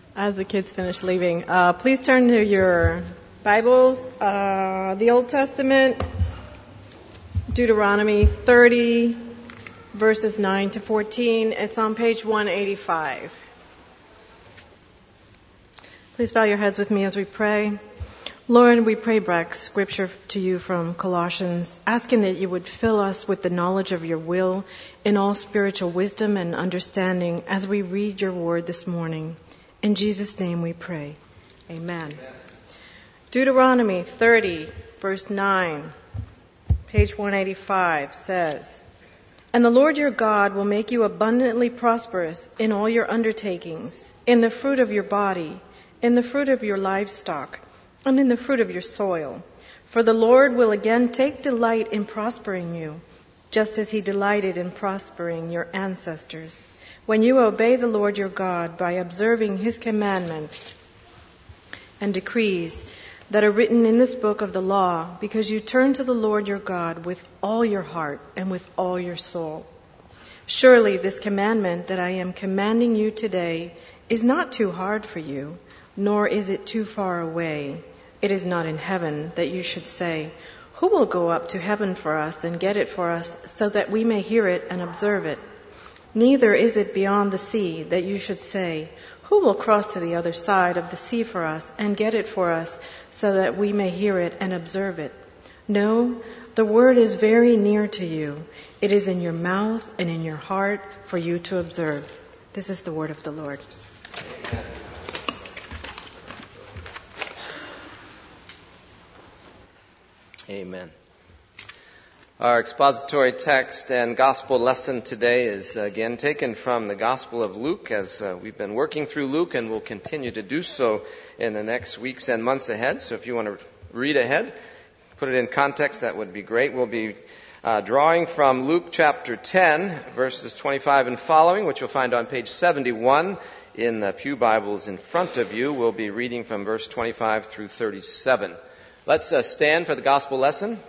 As the kids finish leaving, please turn to your Bibles, the Old Testament, Deuteronomy 30, verses 9 to 14. It's on page 185. Please bow your heads with me as we pray. Lord, we pray back scripture to you from Colossians, asking that you would fill us with the knowledge of your will in all spiritual wisdom and understanding as we read your word this morning. In Jesus' name we pray. Amen. Deuteronomy 30, verse 9, page 185 says, "And the Lord your God will make you abundantly prosperous in all your undertakings, in the fruit of your body, in the fruit of your livestock, and in the fruit of your soil. For the Lord will again take delight in prospering you, just as he delighted in prospering your ancestors, when you obey the Lord your God by observing his commandments and decrees that are written in this book of the law, because you turn to the Lord your God with all your heart and with all your soul. Surely this commandment that I am commanding you today is not too hard for you, nor is it too far away. It is not in heaven that you should say, 'Who will go up to heaven for us and get it for us so that we may hear it and observe it?' Neither is it beyond the sea that you should say, 'Who will cross to the other side of the sea for us and get it for us so that we may hear it and observe it?' No, the word is very near to you. It is in your mouth and in your heart for you to observe." This is the word of the Lord. Amen. Our expository text and gospel lesson today is again taken from the Gospel of Luke, as we've been working through Luke and will continue to do so in the next weeks and months ahead. So if you want to read ahead, put it in context, that would be great. We'll be drawing from Luke chapter 10, verses 25 and following, which you'll find on page 71 in the pew Bibles in front of you. We'll be reading from verse 25 through 37. Let's stand for the gospel lesson.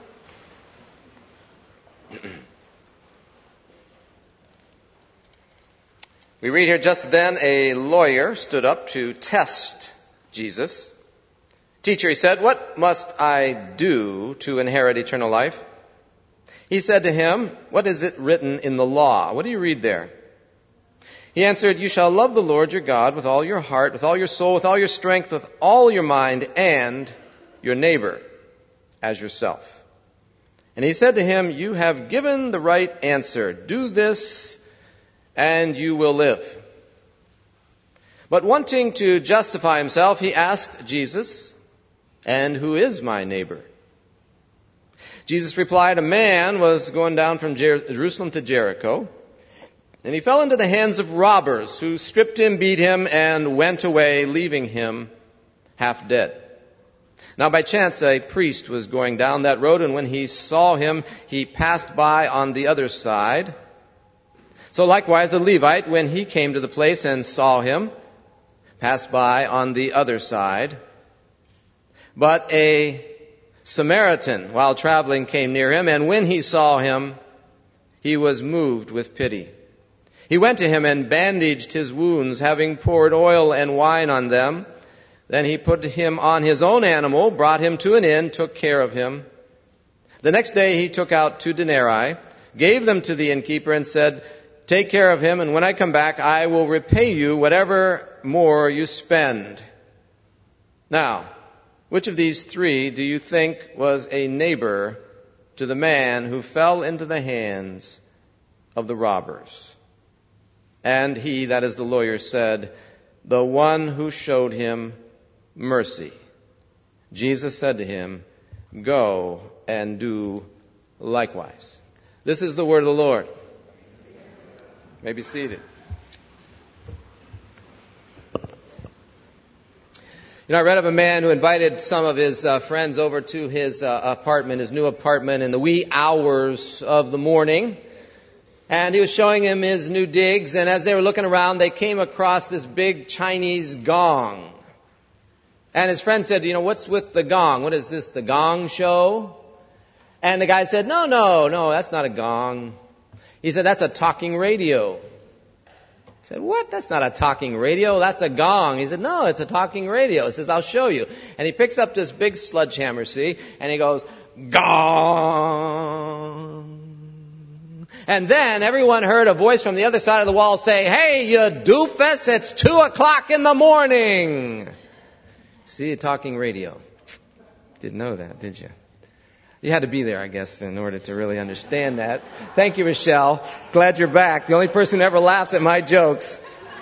We read here, "Just then a lawyer stood up to test Jesus. 'Teacher,' he said, 'what must I do to inherit eternal life?' He said to him, 'What is it written in the law?' What do you read there?" He answered, 'You shall love the Lord your God with all your heart, with all your soul, with all your strength, with all your mind, and your neighbor as yourself.' And he said to him, 'You have given the right answer. Do this, and you will live.' But wanting to justify himself, he asked Jesus, 'And who is my neighbor?' Jesus replied, 'A man was going down from Jerusalem to Jericho, and he fell into the hands of robbers, who stripped him, beat him, and went away, leaving him half dead. Now by chance a priest was going down that road, and when he saw him, he passed by on the other side. So likewise the Levite, when he came to the place and saw him, passed by on the other side. But a Samaritan, while traveling, came near him, and when he saw him, he was moved with pity. He went to him and bandaged his wounds, having poured oil and wine on them. Then he put him on his own animal, brought him to an inn, took care of him. The next day he took out 2 denarii, gave them to the innkeeper, and said, 'Take care of him, and when I come back, I will repay you whatever more you spend.' Now, which of these 3 do you think was a neighbor to the man who fell into the hands of the robbers?" And he, that is the lawyer, said, "The one who showed him mercy." Jesus said to him, "Go and do likewise." This is the word of the Lord. You may be seated. You know, I read of a man who invited some of his friends over to his apartment, his new apartment, in the wee hours of the morning. And he was showing him his new digs, and as they were looking around, they came across this big Chinese gong. And his friend said, "You know, what's with the gong? What is this, the gong show?" And the guy said, No, that's not a gong. He said, "That's a talking radio." said, what? That's not a talking radio. That's a gong. He said, no, it's a talking radio. He says, I'll show you. And he picks up this big sledgehammer, see? And he goes, gong. And then everyone heard a voice from the other side of the wall say, hey, you doofus, it's 2:00 in the morning. See, a talking radio. Didn't know that, did you? You had to be there, I guess, in order to really understand that. Thank you, Michelle. Glad you're back. The only person who ever laughs at my jokes.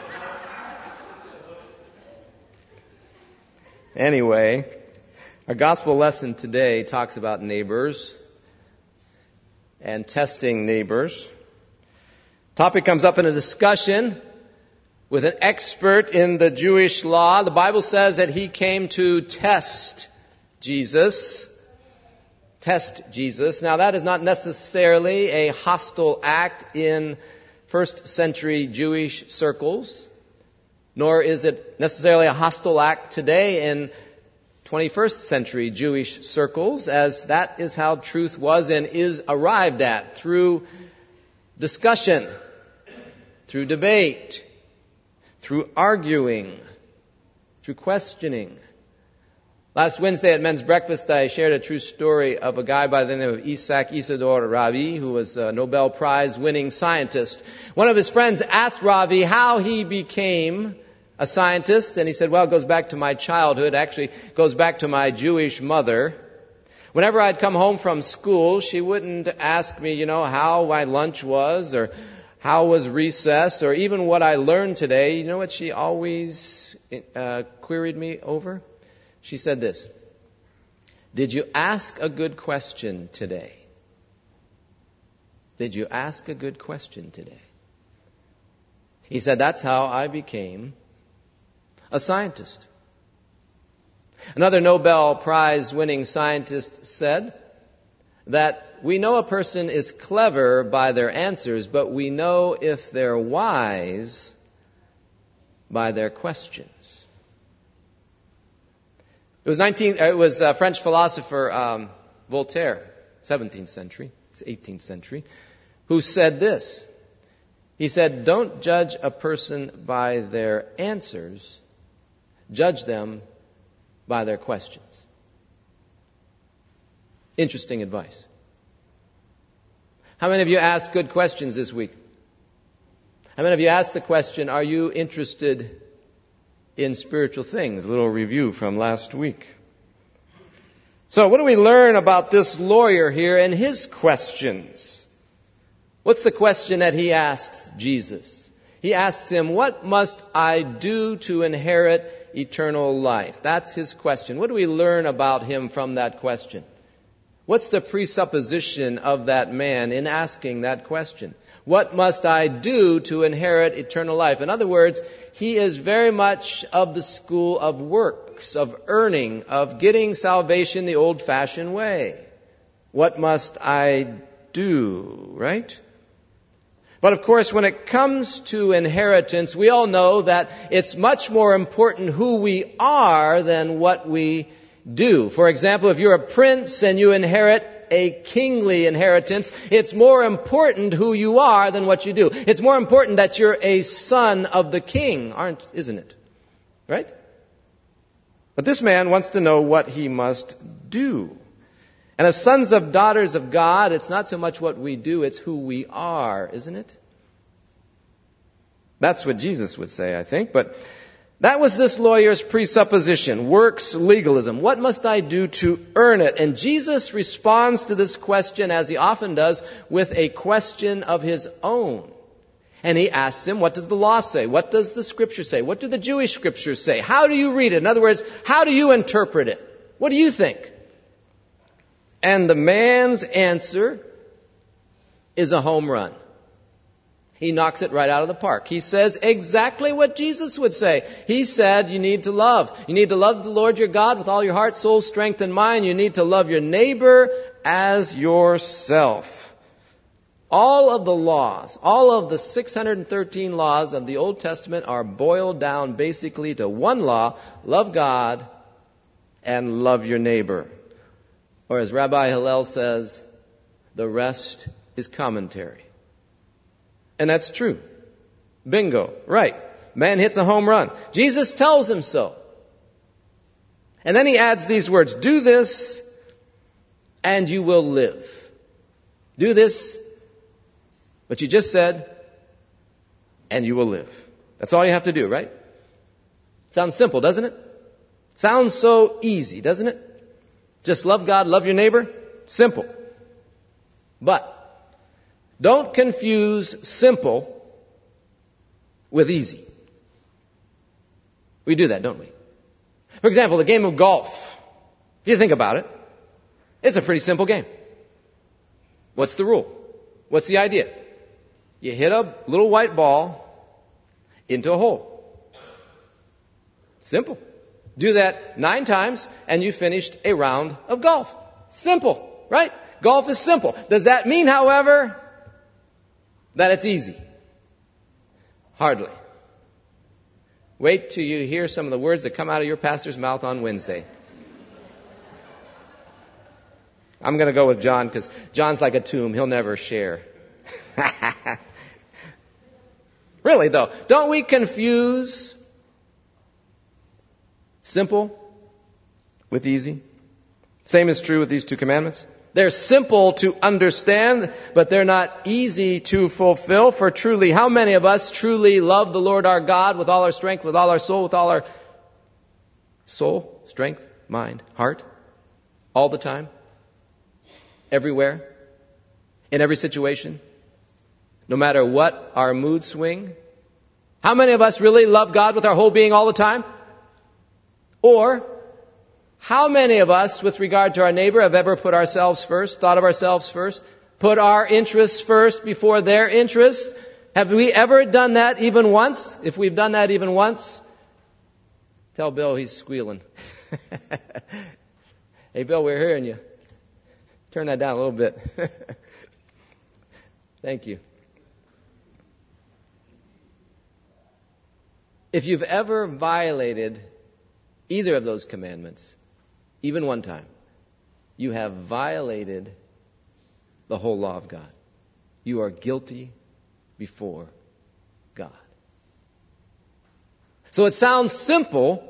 Anyway, our gospel lesson today talks about neighbors and testing neighbors. Topic comes up in a discussion with an expert in the Jewish law. The Bible says that he came to test Jesus. Test Jesus. Now that is not necessarily a hostile act in first century Jewish circles, nor is it necessarily a hostile act today in 21st century Jewish circles, as that is how truth was and is arrived at through discussion, through debate, through arguing, through questioning. Last Wednesday at men's breakfast, I shared a true story of a guy by the name of Isaac Isidore Ravi, who was a Nobel Prize winning scientist. One of his friends asked Ravi how he became a scientist, and he said, well, it goes back to my childhood. Actually, it goes back to my Jewish mother. Whenever I'd come home from school, she wouldn't ask me, how my lunch was, or how was recess, or even what I learned today. You know what she always queried me over? She said this: did you ask a good question today? Did you ask a good question today? He said, that's how I became a scientist. Another Nobel Prize winning scientist said that we know a person is clever by their answers, but we know if they're wise by their questions. It was French philosopher Voltaire, 17th century, 18th century, who said this. He said, don't judge a person by their answers, judge them by their questions. Interesting advice. How many of you asked good questions this week? How many of you asked the question, are you interested in spiritual things? A little review from last week. So what do we learn about this lawyer here and his questions? What's the question that he asks Jesus? He asks him, what must I do to inherit eternal life? That's his question. What do we learn about him from that question? What's the presupposition of that man in asking that question? What must I do to inherit eternal life? In other words, he is very much of the school of works, of earning, of getting salvation the old-fashioned way. What must I do, right? But of course, when it comes to inheritance, we all know that it's much more important who we are than what we do. For example, if you're a prince and you inherit a kingly inheritance, it's more important who you are than what you do. It's more important that you're a son of the king, isn't it? Right? But this man wants to know what he must do. And as sons of daughters of God, it's not so much what we do, it's who we are, isn't it? That's what Jesus would say, I think. But that was this lawyer's presupposition, works legalism. What must I do to earn it? And Jesus responds to this question, as he often does, with a question of his own. And he asks him, what does the law say? What does the scripture say? What do the Jewish scriptures say? How do you read it? In other words, how do you interpret it? What do you think? And the man's answer is a home run. He knocks it right out of the park. He says exactly what Jesus would say. He said you need to love. You need to love the Lord your God with all your heart, soul, strength, and mind. You need to love your neighbor as yourself. All of the laws, all of the 613 laws of the Old Testament are boiled down basically to one law: love God and love your neighbor. Or as Rabbi Hillel says, the rest is commentary. And that's true. Bingo. Right. Man hits a home run. Jesus tells him so. And then he adds these words, do this and you will live. Do this, what you just said, and you will live. That's all you have to do, right? Sounds simple, doesn't it? Sounds so easy, doesn't it? Just love God, love your neighbor. Simple. But don't confuse simple with easy. We do that, don't we? For example, the game of golf. If you think about it, it's a pretty simple game. What's the rule? What's the idea? You hit a little white ball into a hole. Simple. Do that 9 times and you finished a round of golf. Simple, right? Golf is simple. Does that mean, however, that it's easy? Hardly. Wait till you hear some of the words that come out of your pastor's mouth on Wednesday. I'm going to go with John because John's like a tomb. He'll never share. Really, though, don't we confuse simple with easy? Same is true with these 2 commandments. They're simple to understand, but they're not easy to fulfill. For truly, how many of us truly love the Lord our God with all our strength, with all our soul, with all our soul, strength, mind, heart, all the time, everywhere, in every situation, no matter what our mood swing? How many of us really love God with our whole being all the time? Or how many of us, with regard to our neighbor, have ever put ourselves first, thought of ourselves first, put our interests first before their interests? Have we ever done that even once? If we've done that even once, tell Bill he's squealing. Hey, Bill, we're hearing you. Turn that down a little bit. Thank you. If you've ever violated either of those commandments, even one time, you have violated the whole law of God. You are guilty before God. So it sounds simple,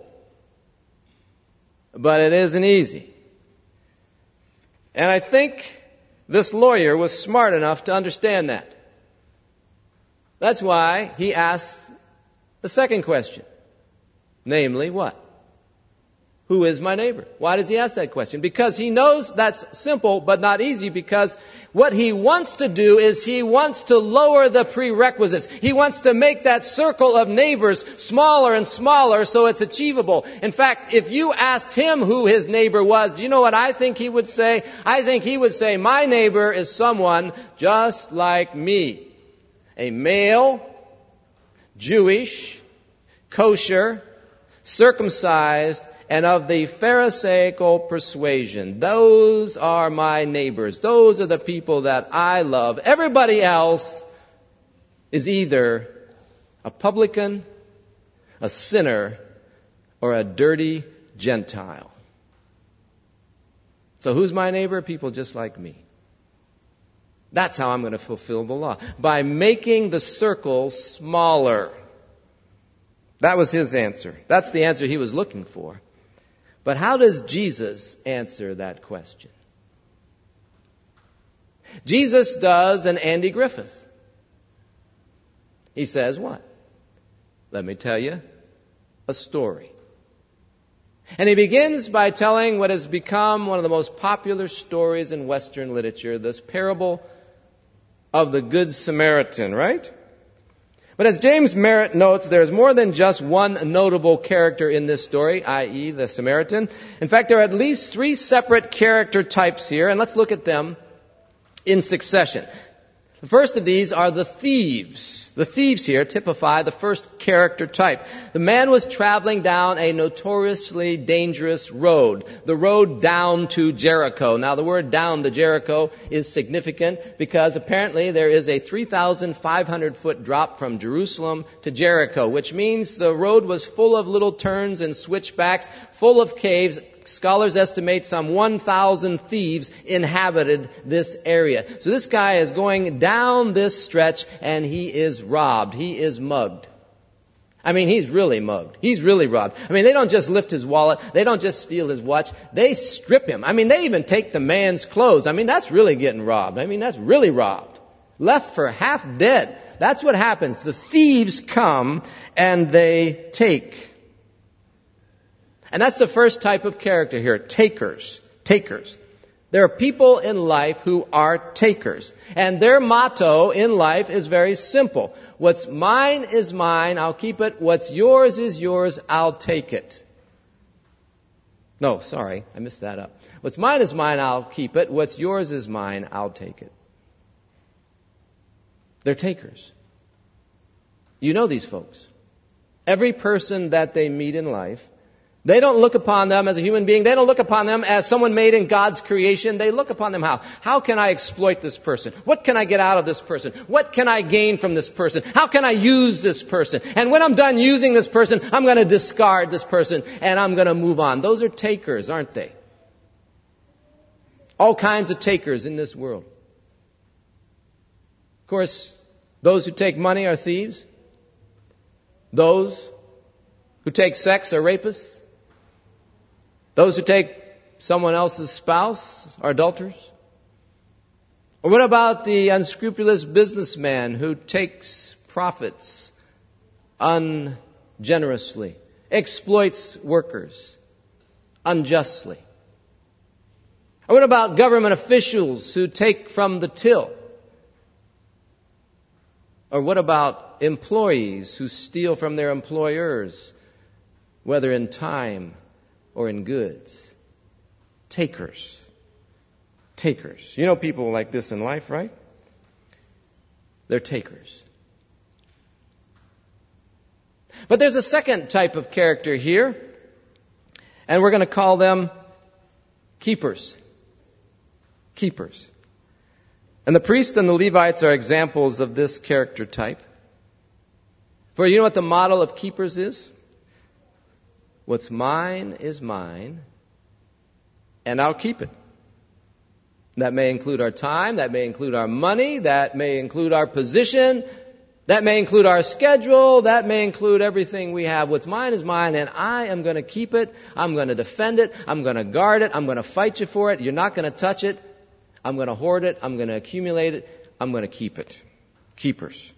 but it isn't easy. And I think this lawyer was smart enough to understand that. That's why he asked the second question. Namely, what? Who is my neighbor? Why does he ask that question? Because he knows that's simple but not easy, because what he wants to do is he wants to lower the prerequisites. He wants to make that circle of neighbors smaller and smaller so it's achievable. In fact, if you asked him who his neighbor was, do you know what I think he would say? I think he would say, my neighbor is someone just like me. A male, Jewish, kosher, circumcised, and of the Pharisaical persuasion. Those are my neighbors. Those are the people that I love. Everybody else is either a publican, a sinner, or a dirty Gentile. So who's my neighbor? People just like me. That's how I'm going to fulfill the law. By making the circle smaller. That was his answer. That's the answer he was looking for. But how does Jesus answer that question? Jesus does an Andy Griffith. He says what? Let me tell you a story. And he begins by telling what has become one of the most popular stories in Western literature, this parable of the Good Samaritan, right? But as James Merritt notes, there's more than just one notable character in this story, i.e. the Samaritan. In fact, there are at least 3 separate character types here, and let's look at them in succession. The first of these are the thieves. The thieves here typify the first character type. The man was traveling down a notoriously dangerous road, the road down to Jericho. Now, the word down to Jericho is significant because apparently there is a 3,500-foot drop from Jerusalem to Jericho, which means the road was full of little turns and switchbacks, full of caves, scholars estimate some 1,000 thieves inhabited this area. So this guy is going down this stretch and he is robbed. He is mugged. I mean, he's really mugged. He's really robbed. I mean, they don't just lift his wallet. They don't just steal his watch. They strip him. I mean, they even take the man's clothes. I mean, that's really getting robbed. I mean, that's really robbed. Left for half dead. That's what happens. The thieves come and they take. And that's the first type of character here. Takers. Takers. There are people in life who are takers. And their motto in life is very simple. What's mine is mine, I'll keep it. What's yours is yours, I'll take it. No, sorry, I messed that up. What's mine is mine, I'll keep it. What's yours is mine, I'll take it. They're takers. You know these folks. Every person that they meet in life, they don't look upon them as a human being. They don't look upon them as someone made in God's creation. They look upon them how? How can I exploit this person? What can I get out of this person? What can I gain from this person? How can I use this person? And when I'm done using this person, I'm going to discard this person and I'm going to move on. Those are takers, aren't they? All kinds of takers in this world. Of course, those who take money are thieves. Those who take sex are rapists. Those who take someone else's spouse are adulterers. Or what about the unscrupulous businessman who takes profits ungenerously, exploits workers unjustly? Or what about government officials who take from the till? Or what about employees who steal from their employers, whether in time or in goods? Takers. Takers. You know people like this in life, right? They're takers. But there's a second type of character here, and we're going to call them keepers. Keepers. And the priests and the Levites are examples of this character type. For you know what the model of keepers is? What's mine is mine, and I'll keep it. That may include our time, that may include our money, that may include our position, that may include our schedule, that may include everything we have. What's mine is mine, and I am going to keep it. I'm going to defend it. I'm going to guard it. I'm going to fight you for it. You're not going to touch it. I'm going to hoard it. I'm going to accumulate it. I'm going to keep it. Keepers.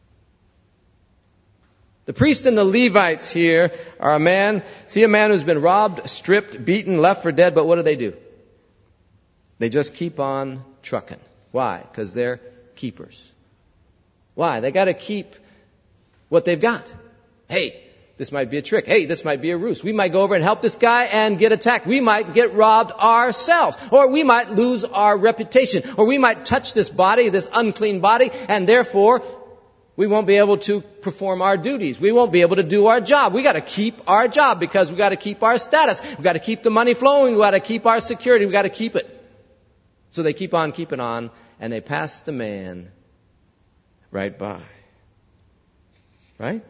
The priest and the Levites here are a man who's been robbed, stripped, beaten, left for dead, but what do? They just keep on trucking. Why? Because they're keepers. Why? They got to keep what they've got. Hey, this might be a trick. Hey, this might be a ruse. We might go over and help this guy and get attacked. We might get robbed ourselves. Or we might lose our reputation. Or we might touch this body, this unclean body, and therefore we won't be able to perform our duties. We won't be able to do our job. We got to keep our job because we got to keep our status. We got to keep the money flowing. We got to keep our security. We got to keep it. So they keep on keeping on, and they pass the man right by. Right?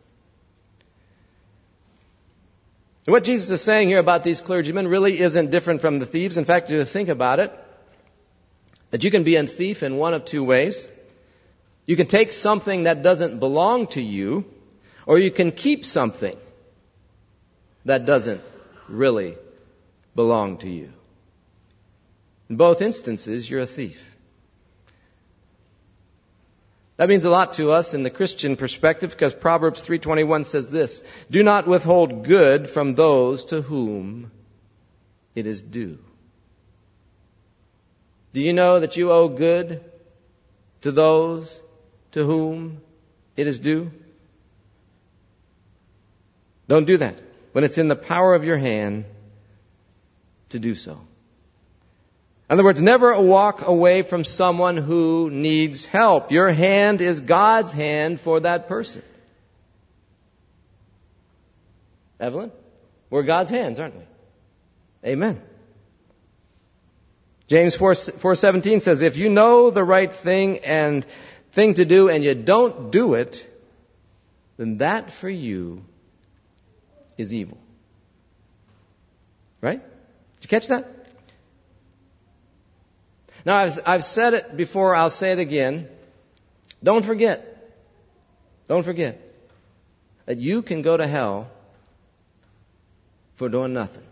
And what Jesus is saying here about these clergymen really isn't different from the thieves. In fact, you think about it, that you can be a thief in one of two ways. You can take something that doesn't belong to you, or you can keep something that doesn't really belong to you. In both instances, you're a thief. That means a lot to us in the Christian perspective because Proverbs 3:21 says this, "Do not withhold good from those to whom it is due." Do you know that you owe good to those to whom it is due? Don't do that when it's in the power of your hand to do so. In other words, never walk away from someone who needs help. Your hand is God's hand for that person. Evelyn, we're God's hands, aren't we? Amen. James 4:17 says, if you know the right thing to do and you don't do it, then that for you is evil. Right? Did you catch that? Now, I've said it before, I'll say it again. Don't forget that you can go to hell for doing nothing.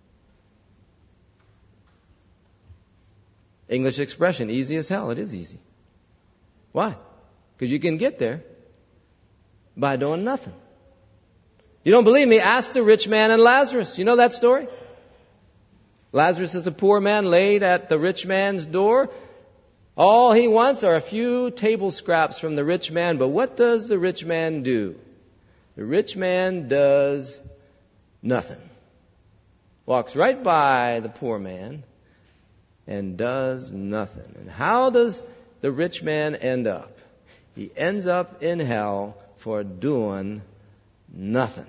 English expression, easy as hell. It is easy. Why? Because you can get there by doing nothing. You don't believe me? Ask the rich man and Lazarus. You know that story? Lazarus is a poor man laid at the rich man's door. All he wants are a few table scraps from the rich man. But what does the rich man do? The rich man does nothing. Walks right by the poor man and does nothing. And how does the rich man end up? He ends up in hell for doing nothing.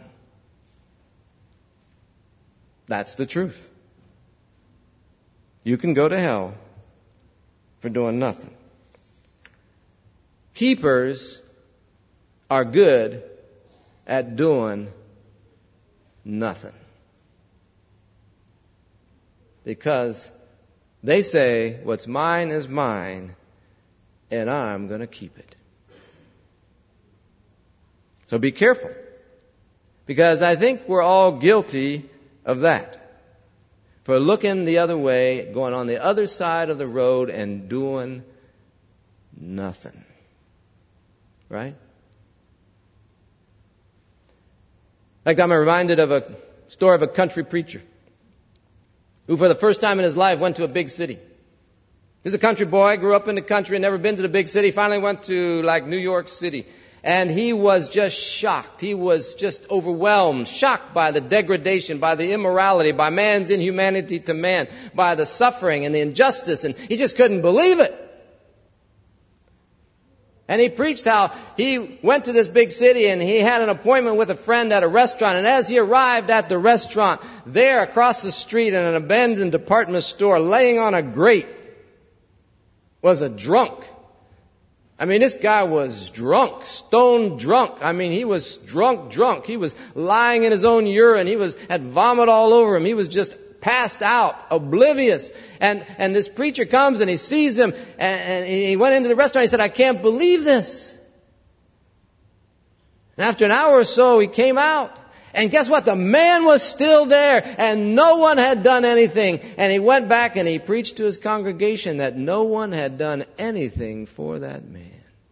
That's the truth. You can go to hell for doing nothing. Keepers are good at doing nothing. Because they say, what's mine is mine, and I'm going to keep it. So be careful. Because I think we're all guilty of that. For looking the other way, going on the other side of the road and doing nothing. Right? In fact, I'm reminded of a story of a country preacher who for the first time in his life went to a big city. He's a country boy, grew up in the country, never been to the big city, finally went to like New York City. And he was just shocked. He was just overwhelmed, shocked by the degradation, by the immorality, by man's inhumanity to man, by the suffering and the injustice. And he just couldn't believe it. And he preached how he went to this big city and he had an appointment with a friend at a restaurant. And as he arrived at the restaurant, there across the street in an abandoned department store, laying on a grate, was a drunk. I mean, this guy was drunk, stone drunk. I mean, he was drunk. He was lying in his own urine. He had vomit all over him. He was just passed out, oblivious. And this preacher comes and he sees him and he went into the restaurant. He said, I can't believe this. And after an hour or so, he came out. And guess what? The man was still there and no one had done anything. And he went back and he preached to his congregation that no one had done anything for that man.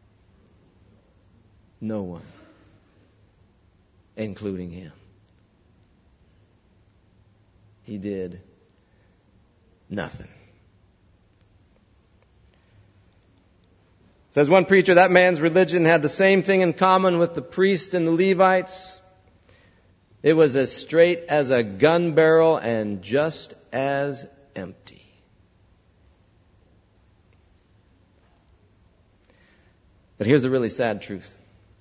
No one. Including him. He did nothing. Says one preacher, that man's religion had the same thing in common with the priest and the Levites. It was as straight as a gun barrel and just as empty. But here's the really sad truth.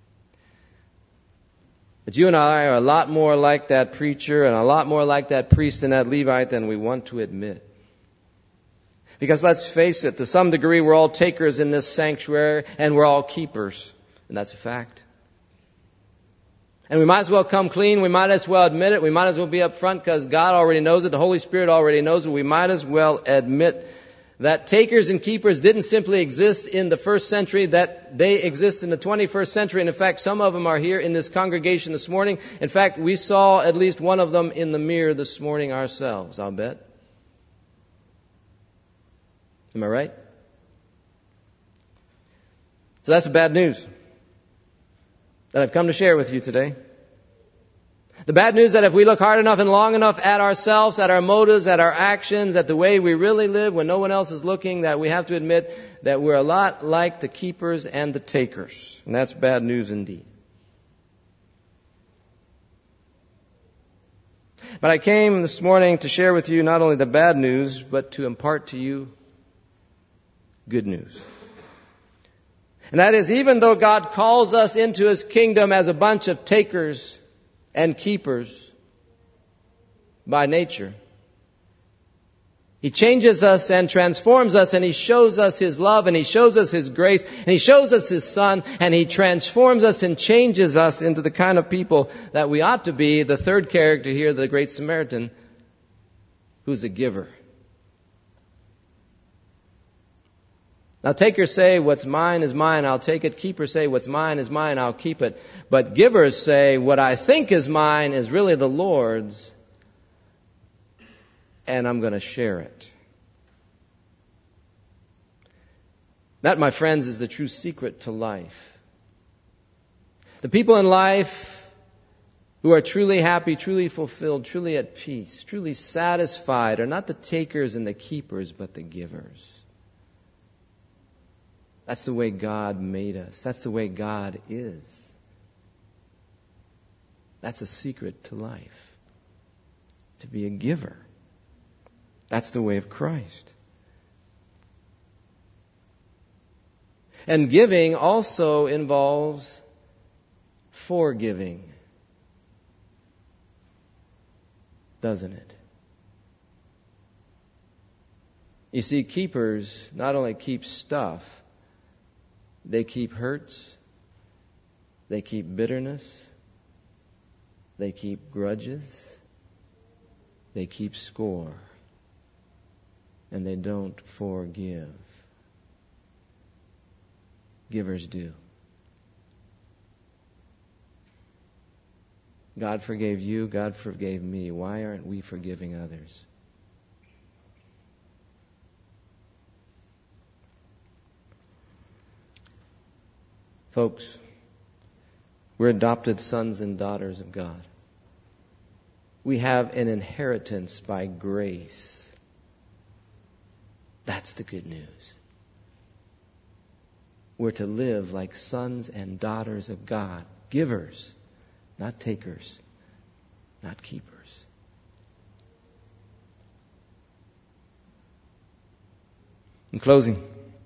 That you and I are a lot more like that preacher and a lot more like that priest and that Levite than we want to admit. Because let's face it, to some degree we're all takers in this sanctuary and we're all keepers. And that's a fact. And we might as well come clean. We might as well admit it. We might as well be up front because God already knows it. The Holy Spirit already knows it. We might as well admit that takers and keepers didn't simply exist in the first century, that they exist in the 21st century. And in fact, some of them are here in this congregation this morning. In fact, we saw at least one of them in the mirror this morning ourselves, I'll bet. Am I right? So that's the bad news that I've come to share with you today. The bad news that if we look hard enough and long enough at ourselves, at our motives, at our actions, at the way we really live when no one else is looking, that we have to admit that we're a lot like the keepers and the takers. And that's bad news indeed. But I came this morning to share with you not only the bad news, but to impart to you good news. And that is, even though God calls us into His kingdom as a bunch of takers and keepers by nature, He changes us and transforms us, and He shows us His love, and He shows us His grace, and He shows us His Son, and He transforms us and changes us into the kind of people that we ought to be. The third character here, the Great Samaritan, who's a giver. Now takers say, what's mine is mine, I'll take it. Keepers say, what's mine is mine, I'll keep it. But givers say, what I think is mine is really the Lord's, and I'm going to share it. That, my friends, is the true secret to life. The people in life who are truly happy, truly fulfilled, truly at peace, truly satisfied are not the takers and the keepers, but the givers. That's the way God made us. That's the way God is. That's a secret to life. To be a giver. That's the way of Christ. And giving also involves forgiving. Doesn't it? You see, keepers not only keep stuff, they keep hurts, they keep bitterness, they keep grudges, they keep score, and they don't forgive. Givers do. God forgave you, God forgave me. Why aren't we forgiving others? Folks, we're adopted sons and daughters of God. We have an inheritance by grace. That's the good news. We're to live like sons and daughters of God. Givers, not takers, not keepers. In closing,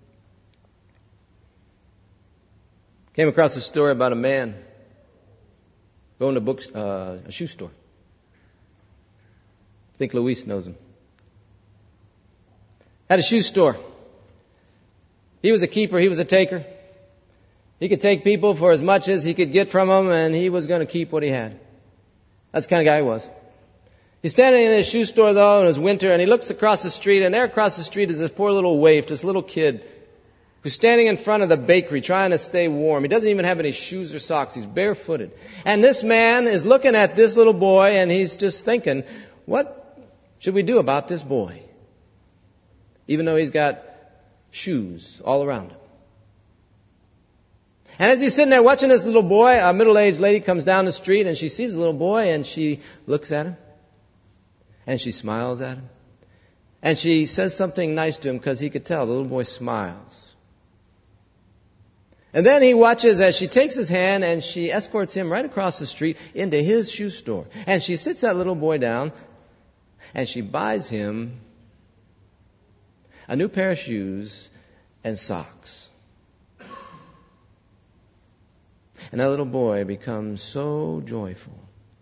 came across a story about a man going to a shoe store. I think Luis knows him. Had a shoe store. He was a keeper. He was a taker. He could take people for as much as he could get from them, and he was going to keep what he had. That's the kind of guy he was. He's standing in his shoe store, though, and it was winter, and he looks across the street, and there across the street is this poor little waif, this little kid, who's standing in front of the bakery trying to stay warm. He doesn't even have any shoes or socks. He's barefooted. And this man is looking at this little boy, and he's just thinking, what should we do about this boy? Even though he's got shoes all around him. And as he's sitting there watching this little boy, a middle-aged lady comes down the street, and she sees the little boy, and she looks at him, and she smiles at him. And she says something nice to him because he could tell the little boy smiles. And then he watches as she takes his hand and she escorts him right across the street into his shoe store. And she sits that little boy down and she buys him a new pair of shoes and socks. And that little boy becomes so joyful.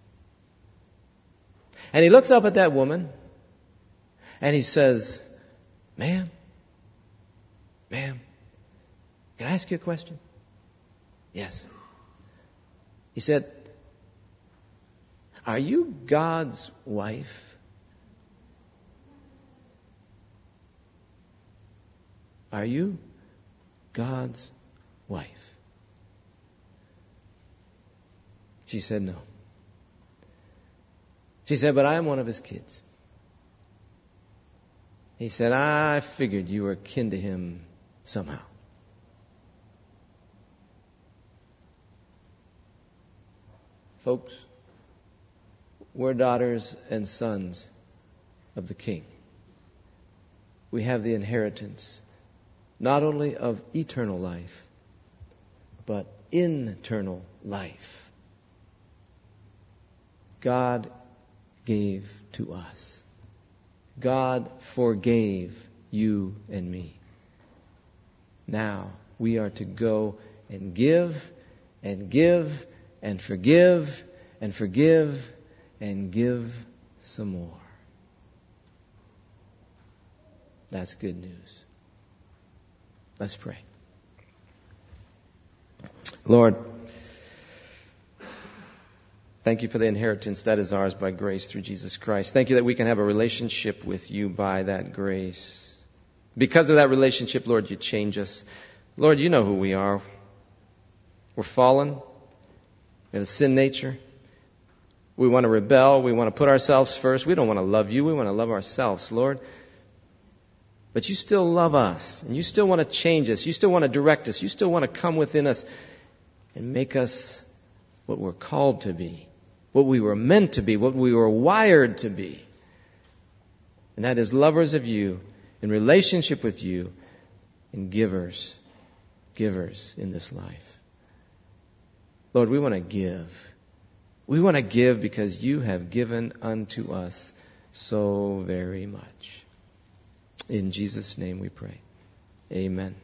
And he looks up at that woman and he says, Ma'am, can I ask you a question? Yes. He said, are you God's wife? Are you God's wife? She said no. She said, but I am one of his kids. He said, I figured you were kin to him somehow. Folks, we're daughters and sons of the King. We have the inheritance not only of eternal life, but internal life. God gave to us. God forgave you and me. Now we are to go and give and give and forgive and forgive and give some more. That's good news. Let's pray. Lord, Thank you for the inheritance that is ours by grace through Jesus Christ. Thank you that we can have a relationship with you by that grace. Because of that relationship, Lord, you change us. Lord, you know who we are. We're fallen. We have a sin nature. We want to rebel. We want to put ourselves first. We don't want to love you. We want to love ourselves, Lord. But you still love us. And you still want to change us. You still want to direct us. You still want to come within us and make us what we're called to be, what we were meant to be, what we were wired to be. And that is lovers of you, in relationship with you, and givers in this life. Lord, we want to give. We want to give because you have given unto us so very much. In Jesus' name we pray. Amen.